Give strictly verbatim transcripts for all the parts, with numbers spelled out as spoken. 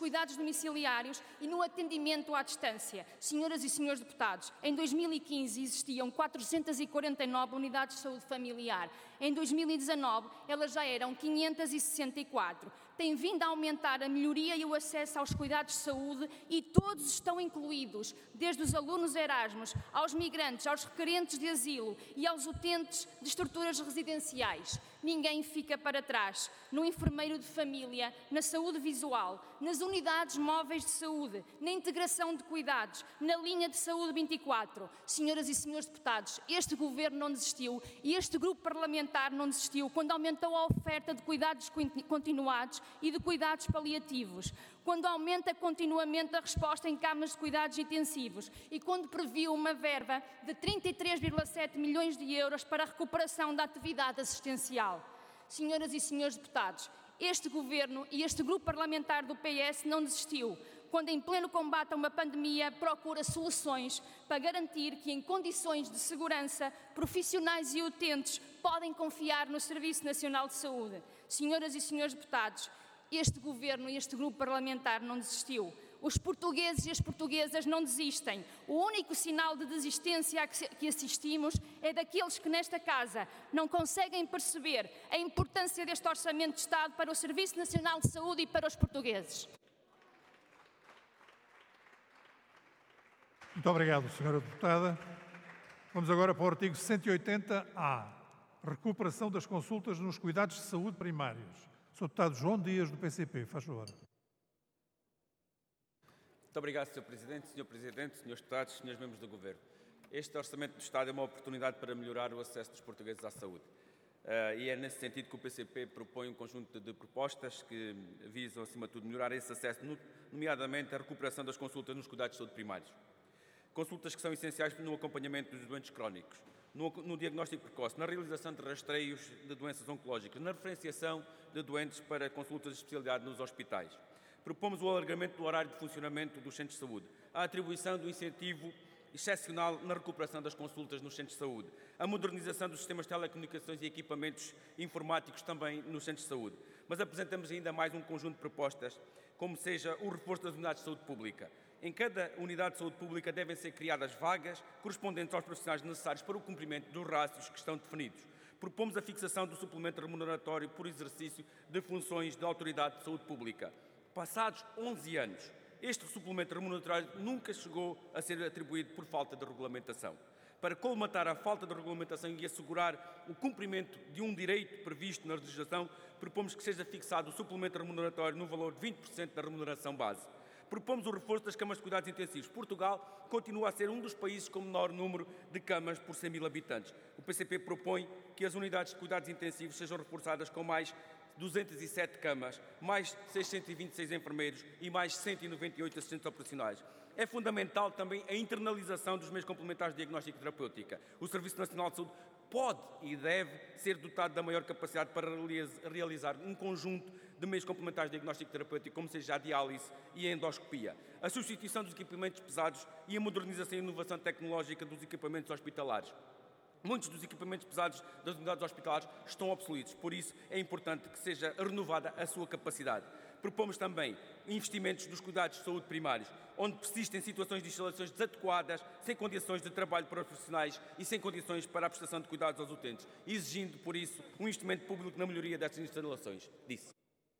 cuidados domiciliários e no atendimento à distância. Senhoras e senhores deputados, em dois mil e quinze existiam quatrocentas e quarenta e nove unidades de saúde familiar. Em dois mil e dezanove, elas já eram quinhentas e sessenta e quatro. Tem vindo a aumentar a melhoria e o acesso aos cuidados de saúde e todos estão incluídos, desde os alunos Erasmus, aos migrantes, aos requerentes de asilo e aos utentes de estruturas residenciais. Ninguém fica para trás. No enfermeiro de família, na saúde visual, nas unidades móveis de saúde, na integração de cuidados, na linha de saúde vinte e quatro. Senhoras e senhores deputados, este governo não desistiu e este grupo parlamentar não desistiu quando aumentou a oferta de cuidados continuados e de cuidados paliativos, quando aumenta continuamente a resposta em camas de cuidados intensivos e quando previu uma verba de trinta e três vírgula sete milhões de euros para a recuperação da atividade assistencial. Senhoras e senhores deputados, este governo e este grupo parlamentar do P S não desistiu, quando em pleno combate a uma pandemia procura soluções para garantir que em condições de segurança, profissionais e utentes podem confiar no Serviço Nacional de Saúde. Senhoras e senhores deputados, este governo e este grupo parlamentar não desistiu. Os portugueses e as portuguesas não desistem. O único sinal de desistência a que assistimos é daqueles que nesta casa não conseguem perceber a importância deste Orçamento de Estado para o Serviço Nacional de Saúde e para os portugueses. Muito obrigado, senhora Deputada. Vamos agora para o artigo cento e oitenta A. Recuperação das consultas nos cuidados de saúde primários. senhor Deputado João Dias, do P C P, faz favor. Muito obrigado, senhor Presidente, senhor Presidente, senhores Deputados, senhores membros do Governo. Este Orçamento do Estado é uma oportunidade para melhorar o acesso dos portugueses à saúde. Uh, e é nesse sentido que o P C P propõe um conjunto de propostas que visam, acima de tudo, melhorar esse acesso, nomeadamente a recuperação das consultas nos cuidados de saúde primários. Consultas que são essenciais no acompanhamento dos doentes crónicos, no, no diagnóstico precoce, na realização de rastreios de doenças oncológicas, na referenciação de doentes para consultas de especialidade nos hospitais. Propomos o alargamento do horário de funcionamento dos centros de saúde, a atribuição do incentivo excepcional na recuperação das consultas nos centros de saúde, a modernização dos sistemas de telecomunicações e equipamentos informáticos também nos centros de saúde. Mas apresentamos ainda mais um conjunto de propostas, como seja o reforço das unidades de saúde pública. Em cada unidade de saúde pública devem ser criadas vagas correspondentes aos profissionais necessários para o cumprimento dos rácios que estão definidos. Propomos a fixação do suplemento remuneratório por exercício de funções da Autoridade de Saúde Pública. Passados onze anos, este suplemento remuneratório nunca chegou a ser atribuído por falta de regulamentação. Para colmatar a falta de regulamentação e assegurar o cumprimento de um direito previsto na legislação, propomos que seja fixado o suplemento remuneratório no valor de vinte por cento da remuneração base. Propomos o reforço das camas de cuidados intensivos. Portugal continua a ser um dos países com menor número de camas por cem mil habitantes. O P C P propõe que as unidades de cuidados intensivos sejam reforçadas com mais duzentas e sete camas, mais seiscentos e vinte e seis enfermeiros e mais cento e noventa e oito assistentes operacionais. É fundamental também a internalização dos meios complementares de diagnóstico e terapêutica. O Serviço Nacional de Saúde pode e deve ser dotado da maior capacidade para realizar um conjunto de meios complementares de diagnóstico terapêutico, como seja a diálise e a endoscopia, a substituição dos equipamentos pesados e a modernização e inovação tecnológica dos equipamentos hospitalares. Muitos dos equipamentos pesados das unidades hospitalares estão obsoletos, por isso é importante que seja renovada a sua capacidade. Propomos também investimentos nos cuidados de saúde primários, onde persistem situações de instalações desadequadas, sem condições de trabalho para os profissionais e sem condições para a prestação de cuidados aos utentes, exigindo, por isso, um investimento público na melhoria destas instalações. Disse.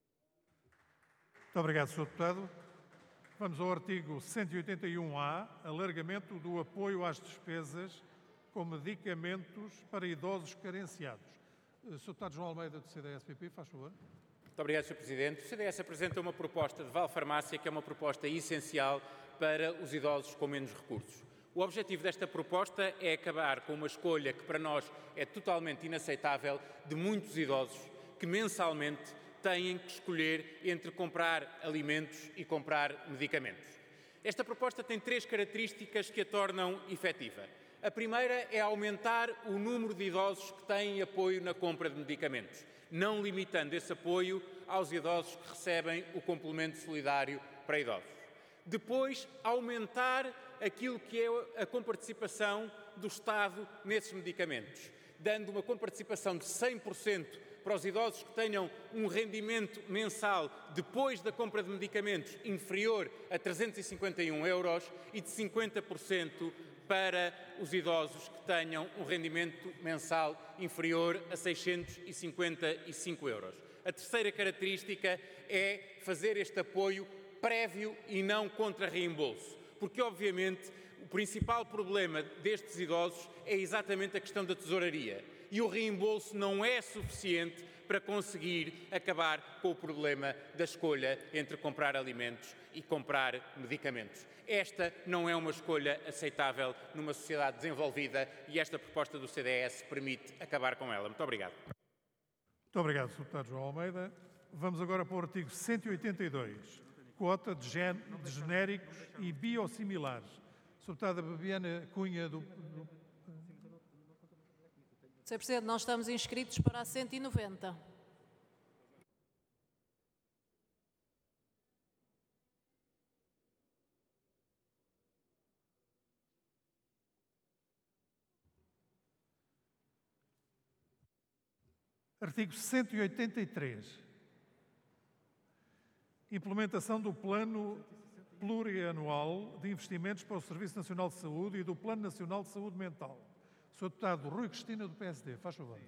Muito obrigado, senhor Deputado. Vamos ao artigo cento e oitenta e um A, alargamento do apoio às despesas com medicamentos para idosos carenciados. senhor Deputado João Almeida, do C D S P P, faz favor. Muito obrigado, senhor Presidente. O C D S apresenta uma proposta de Vale Farmácia que é uma proposta essencial para os idosos com menos recursos. O objetivo desta proposta é acabar com uma escolha que para nós é totalmente inaceitável de muitos idosos que mensalmente têm que escolher entre comprar alimentos e comprar medicamentos. Esta proposta tem três características que a tornam efetiva. A primeira é aumentar o número de idosos que têm apoio na compra de medicamentos, não limitando esse apoio aos idosos que recebem o complemento solidário para idosos. Depois, aumentar aquilo que é a comparticipação do Estado nesses medicamentos, dando uma comparticipação de cem por cento para os idosos que tenham um rendimento mensal depois da compra de medicamentos inferior a trezentos e cinquenta e um euros e de cinquenta por cento para os idosos que tenham um rendimento mensal inferior a seiscentos e cinquenta e cinco euros. A terceira característica é fazer este apoio prévio e não contra reembolso, porque obviamente o principal problema destes idosos é exatamente a questão da tesouraria e o reembolso não é suficiente para conseguir acabar com o problema da escolha entre comprar alimentos e comprar medicamentos. Esta não é uma escolha aceitável numa sociedade desenvolvida e esta proposta do C D S permite acabar com ela. Muito obrigado. Muito obrigado, senhor Deputado João Almeida. Vamos agora para o artigo cento e oitenta e dois, quota de, gen de genéricos e biosimilares. senhora Deputada Bebiana Cunha do... do... senhor Presidente, nós estamos inscritos para a cento e noventa. Artigo cento e oitenta e três. Implementação do Plano Plurianual de Investimentos para o Serviço Nacional de Saúde e do Plano Nacional de Saúde Mental. senhor Deputado Rui Cristina, do P S D, faz favor.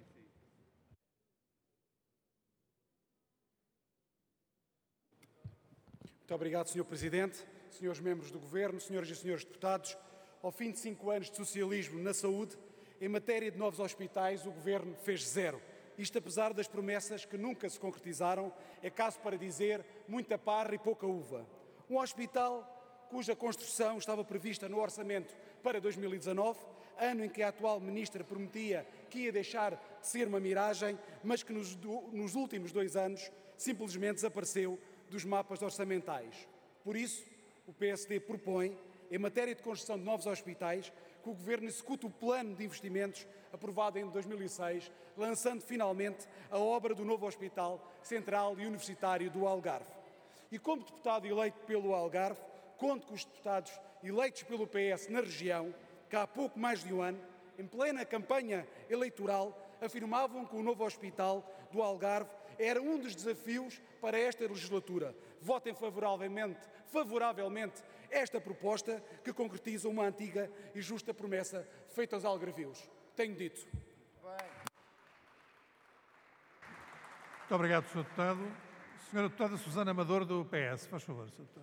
Muito obrigado, senhor Presidente, senhores membros do Governo, senhoras e senhores deputados. Ao fim de cinco anos de socialismo na saúde, em matéria de novos hospitais, o Governo fez zero. Isto apesar das promessas que nunca se concretizaram, é caso para dizer muita parra e pouca uva. Um hospital cuja construção estava prevista no orçamento para dois mil e dezanove, ano em que a atual Ministra prometia que ia deixar de ser uma miragem, mas que nos, nos últimos dois anos simplesmente desapareceu dos mapas orçamentais. Por isso, o P S D propõe, em matéria de construção de novos hospitais, que o Governo execute o plano de investimentos aprovado em dois mil e seis, lançando finalmente a obra do novo Hospital Central e Universitário do Algarve. E como deputado eleito pelo Algarve, conto com os deputados eleitos pelo P S na região, que há pouco mais de um ano, em plena campanha eleitoral, afirmavam que o novo Hospital do Algarve era um dos desafios para esta legislatura. Votem favoravelmente, favoravelmente esta proposta que concretiza uma antiga e justa promessa feita aos algarvios. Tenho dito. Muito obrigado, senhor Deputado. senhora Deputada Susana Amador, do P S, faz favor, senhor Deputado.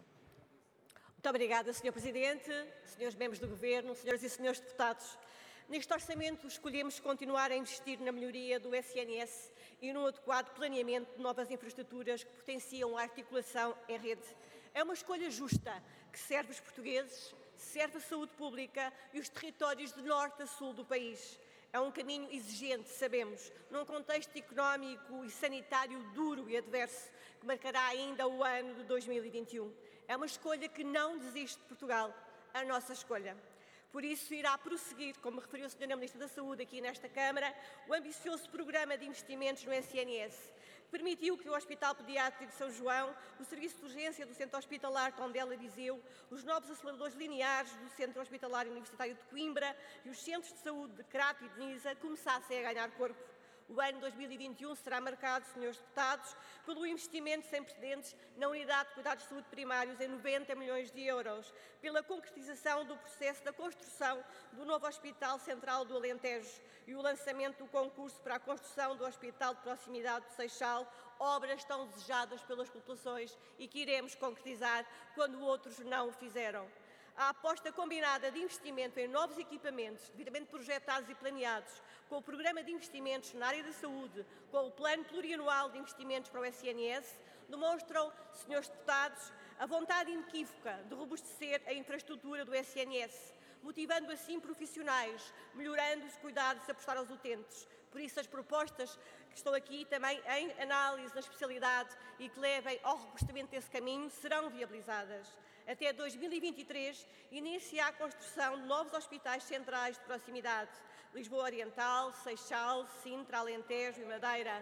Muito obrigada, senhor Presidente, senhores membros do Governo, senhoras e senhores deputados. Neste orçamento escolhemos continuar a investir na melhoria do S N S e no adequado planeamento de novas infraestruturas que potenciam a articulação em rede. É uma escolha justa que serve os portugueses, serve a saúde pública e os territórios de norte a sul do país. É um caminho exigente, sabemos, num contexto económico e sanitário duro e adverso que marcará ainda o ano de dois mil e vinte e um. É uma escolha que não desiste de Portugal, a nossa escolha. Por isso, irá prosseguir, como referiu a senhora Ministra da Saúde aqui nesta Câmara, o ambicioso programa de investimentos no S N S. Permitiu que o Hospital Pediátrico de São João, o Serviço de Urgência do Centro Hospitalar Tondela Viseu, os novos aceleradores lineares do Centro Hospitalar Universitário de Coimbra e os Centros de Saúde de Crato e de Nisa começassem a ganhar corpo. O ano dois mil e vinte e um será marcado, senhores deputados, pelo investimento sem precedentes na Unidade de Cuidados de Saúde Primários em noventa milhões de euros, pela concretização do processo da construção do novo Hospital Central do Alentejo e o lançamento do concurso para a construção do Hospital de Proximidade do Seixal, obras tão desejadas pelas populações e que iremos concretizar quando outros não o fizeram. A aposta combinada de investimento em novos equipamentos, devidamente projetados e planeados, com o Programa de Investimentos na área da saúde, com o Plano Plurianual de Investimentos para o S N S, demonstram, senhores deputados, a vontade inequívoca de robustecer a infraestrutura do S N S, motivando assim profissionais, melhorando os cuidados a prestar aos utentes. Por isso, as propostas que estão aqui também em análise na especialidade e que levem ao robustamento desse caminho serão viabilizadas. Até dois mil e vinte e três, inicia a construção de novos hospitais centrais de proximidade. Lisboa Oriental, Seixal, Sintra, Alentejo e Madeira.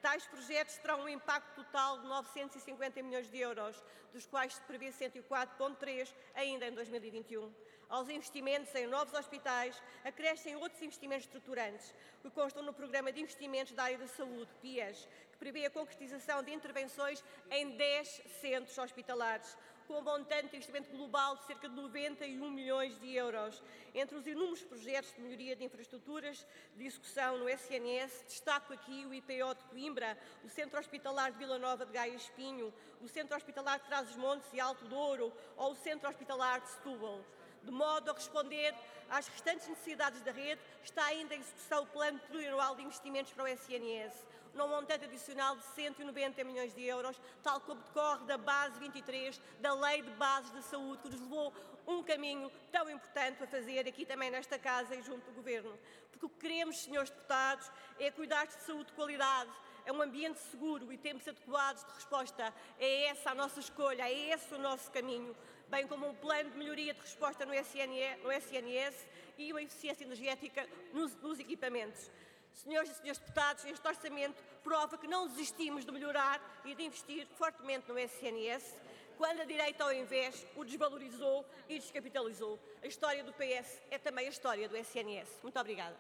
Tais projetos terão um impacto total de novecentos e cinquenta milhões de euros, dos quais se prevê cento e quatro vírgula três ainda em dois mil e vinte e um. Aos investimentos em novos hospitais, acrescem outros investimentos estruturantes, que constam no Programa de Investimentos da Área da Saúde, P I A S, que prevê a concretização de intervenções em dez centros hospitalares, com um montante de investimento global de cerca de noventa e um milhões de euros. Entre os inúmeros projetos de melhoria de infraestruturas de execução no S N S, destaco aqui o I P O de Coimbra, o Centro Hospitalar de Vila Nova de Gaia Espinho, o Centro Hospitalar de Trás-os-Montes e Alto Douro ou o Centro Hospitalar de Setúbal. De modo a responder às restantes necessidades da rede, está ainda em execução o Plano Plurianual de Investimentos para o S N S, num montante adicional de cento e noventa milhões de euros, tal como decorre da base vinte e três da Lei de Bases da Saúde, que nos levou um caminho tão importante a fazer aqui também nesta Casa e junto do Governo. Porque o que queremos, senhores deputados, é cuidados de saúde de qualidade, é um ambiente seguro e tempos adequados de resposta. É essa a nossa escolha, é esse o nosso caminho, bem como um plano de melhoria de resposta no S N S e uma eficiência energética nos, nos equipamentos. Senhores e senhores deputados, este orçamento prova que não desistimos de melhorar e de investir fortemente no S N S, quando a direita, ao invés, o desvalorizou e descapitalizou. A história do P S é também a história do S N S. Muito obrigada.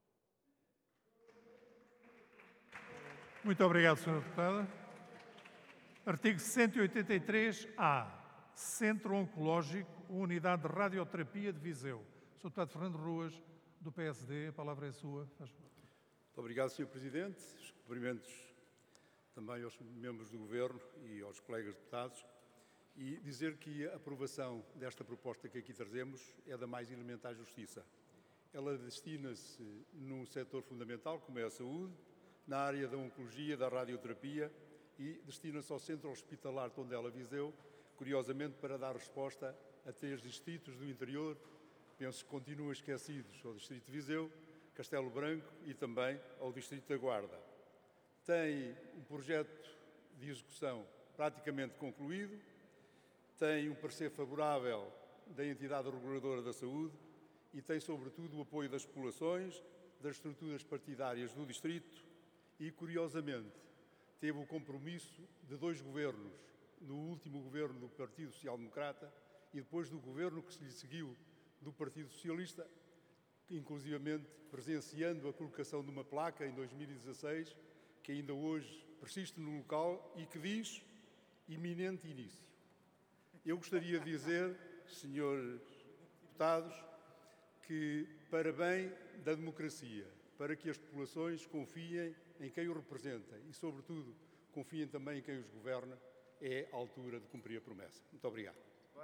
Muito obrigado, senhora Deputada. Artigo cento e oitenta e três A. Centro Oncológico, Unidade de Radioterapia de Viseu. senhor Deputado Fernando Ruas, do P S D, a palavra é sua. Faz favor. Muito obrigado, senhor Presidente. Os cumprimentos também aos membros do Governo e aos colegas deputados. E dizer que a aprovação desta proposta que aqui trazemos é da mais elementar justiça. Ela destina-se num setor fundamental, como é a saúde, na área da oncologia, da radioterapia, e destina-se ao Centro Hospitalar Tondela Viseu, curiosamente para dar resposta a três distritos do interior, penso que continuam esquecidos, ao Distrito de Viseu, Castelo Branco e também ao Distrito da Guarda. Tem um projeto de execução praticamente concluído, tem um parecer favorável da entidade reguladora da saúde e tem, sobretudo, o apoio das populações, das estruturas partidárias do Distrito e, curiosamente, teve o compromisso de dois governos, no último governo do Partido Social Democrata e depois do governo que se lhe seguiu do Partido Socialista, inclusivamente presenciando a colocação de uma placa em dois mil e dezasseis, que ainda hoje persiste no local e que diz iminente início. Eu gostaria de dizer, senhores deputados, que para bem da democracia, para que as populações confiem em quem os representa e, sobretudo, confiem também em quem os governa, é a altura de cumprir a promessa. Muito obrigado.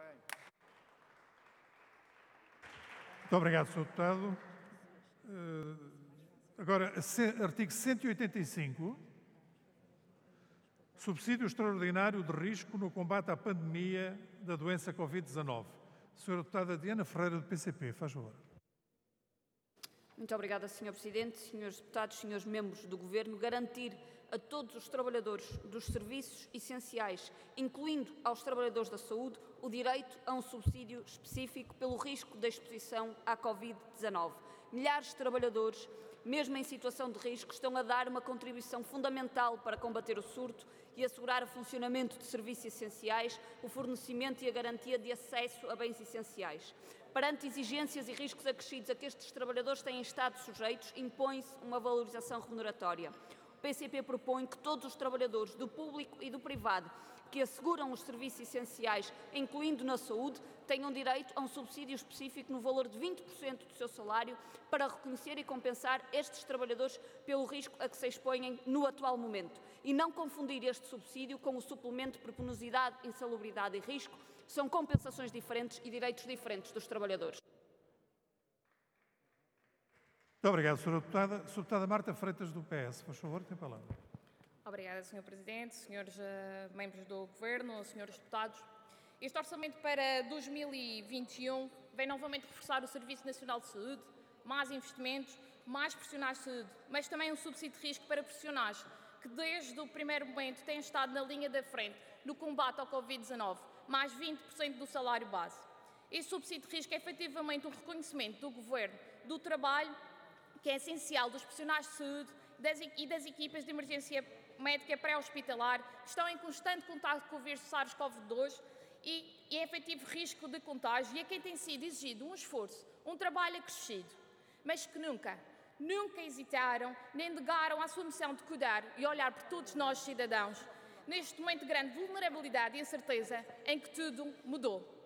Muito obrigado, senhor Deputado. Uh, agora, artigo cento e oitenta e cinco. Subsídio extraordinário de risco no combate à pandemia da doença Covid dezanove. Senhora Deputada Diana Ferreira, do P C P, faz favor. Muito obrigada, senhor Presidente, senhores deputados, senhores membros do Governo. Garantir a todos os trabalhadores dos serviços essenciais, incluindo aos trabalhadores da saúde, o direito a um subsídio específico pelo risco da exposição à Covid dezanove. Milhares de trabalhadores, mesmo em situação de risco, estão a dar uma contribuição fundamental para combater o surto e assegurar o funcionamento de serviços essenciais, o fornecimento e a garantia de acesso a bens essenciais. Perante exigências e riscos acrescidos a que estes trabalhadores têm estado sujeitos, impõe-se uma valorização remuneratória. O P C P propõe que todos os trabalhadores do público e do privado que asseguram os serviços essenciais, incluindo na saúde, tenham direito a um subsídio específico no valor de vinte por cento do seu salário para reconhecer e compensar estes trabalhadores pelo risco a que se expõem no atual momento. E não confundir este subsídio com o suplemento de penosidade, insalubridade e risco. São compensações diferentes e direitos diferentes dos trabalhadores. Muito obrigado, senhora Deputada. senhora Deputada Marta Freitas, do P S, por favor, tem a palavra. Obrigada, senhor Presidente, senhores uh, membros do Governo, senhores deputados. Este orçamento para dois mil e vinte e um vem novamente reforçar o Serviço Nacional de Saúde, mais investimentos, mais profissionais de saúde, mas também um subsídio de risco para profissionais que desde o primeiro momento têm estado na linha da frente no combate ao Covid dezanove, mais vinte por cento do salário base. Este subsídio de risco é efetivamente um reconhecimento do Governo do trabalho que é essencial dos profissionais de saúde das, e das equipas de emergência médica pré-hospitalar, que estão em constante contato com o vírus SARS-CoV dois e, e é efetivo risco de contágio, e a quem tem sido exigido um esforço, um trabalho acrescido, mas que nunca, nunca hesitaram nem negaram a sua missão de cuidar e olhar por todos nós, cidadãos, neste momento de grande vulnerabilidade e incerteza em que tudo mudou.